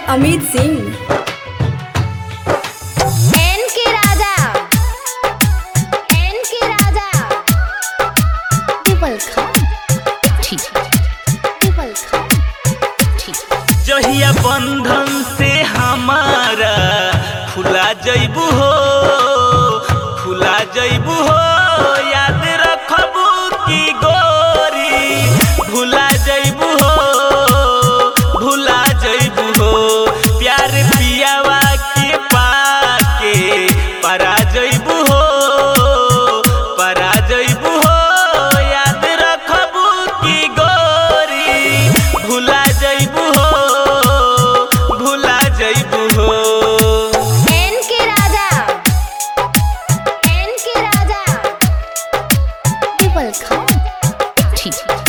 Amit Singh. N के राजा triple खान जहिया बंधन से हमारा खुला जइबू हो याद रखबू की गोरी भुला जइबू हो प्यार पियावा के पाके परा जइबू हो याद रखबू की गोरी भुला जइबू हो एन के राजा टिपल खान